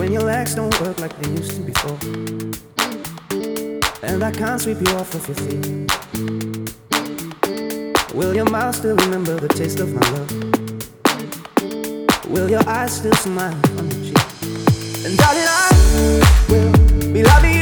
when your legs don't work like they used to before, and I can't sweep you off of your feet. Will your mouth still remember the taste of my love? Will your eyes still smile on your cheek? And darling, I will be loving